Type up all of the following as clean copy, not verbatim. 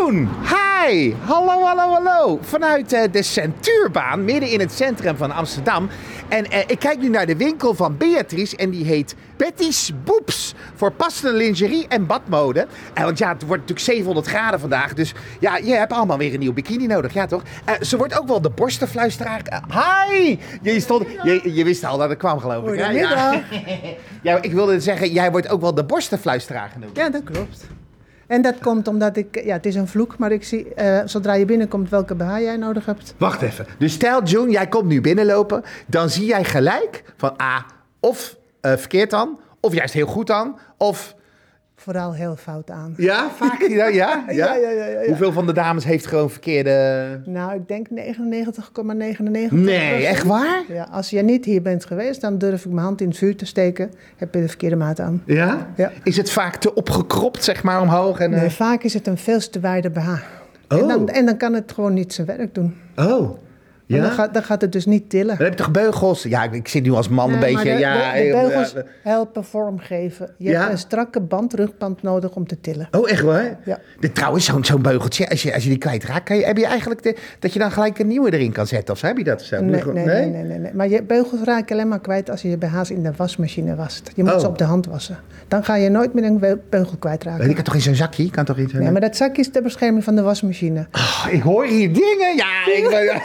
June, hi! Hallo, hallo, hallo. Vanuit de Centuurbaan, midden in het centrum van Amsterdam. En ik kijk nu naar de winkel van Beatrice en die heet Betty's Boobs. Voor passende lingerie en badmode. Want ja, het wordt natuurlijk 700 graden vandaag. Dus ja, je hebt allemaal weer een nieuw bikini nodig, ja toch? Ze wordt ook wel de borstenfluisteraar. Hi! Je wist al dat het kwam, geloof ik. Goedemiddag. Ja, ik wilde zeggen, jij wordt ook wel de borstenfluisteraar genoemd. Ja, dat klopt. En dat komt omdat het is een vloek, maar ik zie, zodra je binnenkomt welke BH jij nodig hebt. Wacht even. Dus stel, June, jij komt nu binnenlopen. Dan zie jij gelijk van of verkeerd dan, of juist heel goed dan, of... Vooral heel fout aan. Ja, vaak? Ja? Ja. Hoeveel van de dames heeft gewoon verkeerde... Nou, ik denk 99,99. Nee, echt waar? Ja, als je niet hier bent geweest, dan durf ik mijn hand in het vuur te steken. Heb je de verkeerde maat aan. Ja? Ja. Is het vaak te opgekropt, zeg maar, omhoog? En, Nee, vaak is het een veel te wijde BH. Oh. En dan kan het gewoon niet zijn werk doen. Oh. Ja? Dan gaat het dus niet tillen. Dan heb je toch beugels? Ja, ik zit nu als man een Nee, beetje... maar de beugels helpen vormgeven. Je hebt een strakke rugband nodig om te tillen. Oh, echt waar? Ja. Trouwens, zo'n beugeltje, als je die kwijtraakt, heb je eigenlijk dat je dan gelijk een nieuwe erin kan zetten? Of heb je dat zo? Nee. Maar je beugels raak je alleen maar kwijt als je je BH's in de wasmachine wast. Je moet ze op de hand wassen. Dan ga je nooit meer een beugel kwijtraken. Ik kan toch in zo'n zakje? Kan toch iets? Nee, maar dat zakje is ter bescherming van de wasmachine. Oh, ik hoor hier dingen. Ja,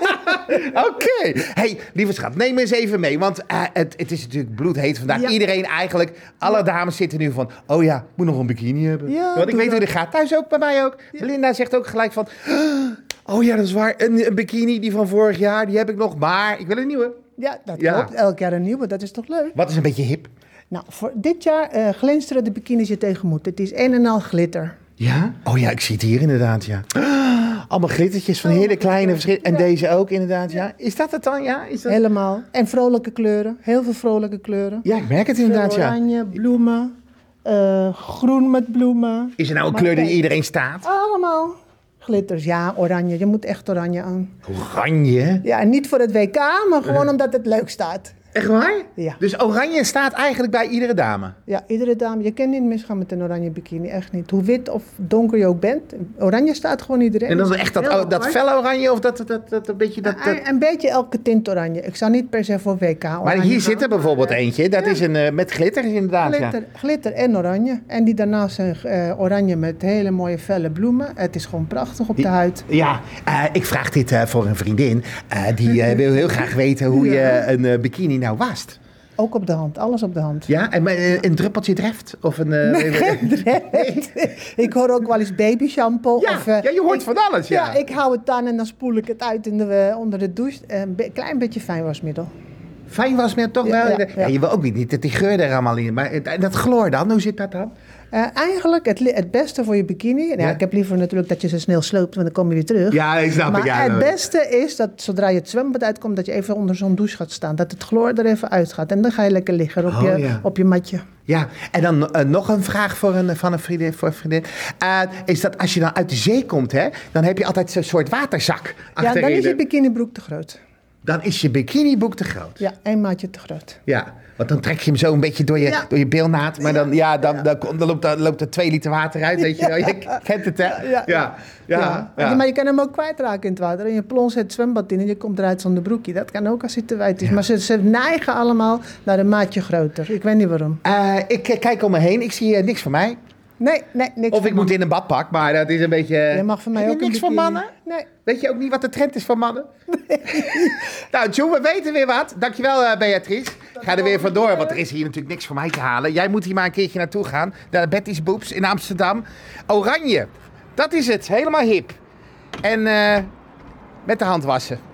Oké. Hey, lieve schat, neem me eens even mee. Want het is natuurlijk bloedheet vandaag. Ja. Iedereen eigenlijk, alle dames zitten nu van... Oh ja, ik moet nog een bikini hebben. Ja, want ik weet hoe dit gaat. Thuis ook, bij mij ook. Ja. Belinda zegt ook gelijk van... Oh ja, dat is waar. Een bikini die van vorig jaar, die heb ik nog. Maar ik wil een nieuwe. Ja, dat klopt. Elk jaar een nieuwe. Dat is toch leuk? Wat is een beetje hip? Nou, voor dit jaar glinsteren de bikinis je tegenmoet. Het is een en al glitter. Ja? Oh ja, ik zie het hier inderdaad, ja. Allemaal glittertjes van hele kleine verschillen. En deze ook inderdaad, ja. Is dat het dan, ja? Is dat... Helemaal. En vrolijke kleuren. Heel veel vrolijke kleuren. Ja, ik merk het inderdaad, ja. Oranje, bloemen, groen met bloemen. Is er nou een kleur die iedereen staat? Allemaal glitters. Ja, oranje. Je moet echt oranje aan. Oranje? Ja, en niet voor het WK, maar gewoon omdat het leuk staat. Echt waar? Ja. Dus oranje staat eigenlijk bij iedere dame? Ja, iedere dame. Je kan niet misgaan met een oranje bikini, echt niet. Hoe wit of donker je ook bent, oranje staat gewoon iedereen. En dan is echt dat fel oranje of dat een beetje dat... Een beetje elke tint oranje. Ik zou niet per se voor WK oranje Maar hier gaan. zit er bijvoorbeeld eentje. Dat is een met glitter inderdaad. Glitter en oranje. En die daarnaast zijn oranje met hele mooie felle bloemen. Het is gewoon prachtig op de huid. Ja, ik vraag dit voor een vriendin. Die wil heel graag weten hoe je een bikini nou wast. Ook op de hand, alles op de hand. Ja, en een druppeltje Dreft? Of een... Geen Dreft. Ik hoor ook wel eens baby shampoo. Ja, of, je hoort van alles, ja. Ja, ik hou het aan en dan spoel ik het uit onder de douche. Een klein beetje fijnwasmiddel. Fijnwasmiddel toch wel? Ja, je wil ook niet dat die geur er allemaal in. Maar dat chloor dan, hoe zit dat dan? Eigenlijk het beste voor je bikini. Nou, ik heb liever natuurlijk dat je ze snel sloopt, want dan kom je weer terug. Ja, ik snap het. Maar het beste is dat zodra je het zwembad uitkomt, dat je even onder zo'n douche gaat staan. Dat het chloor er even uitgaat. En dan ga je lekker liggen op je matje. Ja, en dan nog een vraag voor een vriendin. Is dat als je dan uit de zee komt, hè, dan heb je altijd zo'n soort waterzak achterin. Ja, dan is je bikinibroek te groot. Dan is je bikinibroek te groot? Ja, 1 maatje te groot. Ja, want dan trek je hem zo een beetje door je bilnaad. Maar dan loopt er 2 liter water uit, weet je wel. Je kent het, hè? Ja. Maar je kan hem ook kwijtraken in het water. En je plons het zwembad in en je komt eruit zonder broekje. Dat kan ook als hij te wijd is. Ja. Maar ze neigen allemaal naar een maatje groter. Ik weet niet waarom. Ik kijk om me heen. Ik zie niks van mij. Nee, niks. Of ik moet in een badpak, maar dat is een beetje... Je mag van mij ook niks van mannen? Nee. Weet je ook niet wat de trend is van mannen? Nee. Nou, June, we weten weer wat. Dankjewel, Beatrice. Ga er weer vandoor, want er is hier natuurlijk niks voor mij te halen. Jij moet hier maar een keertje naartoe gaan. Naar Betty's Boobs in Amsterdam. Oranje, dat is het. Helemaal hip. En met de hand wassen.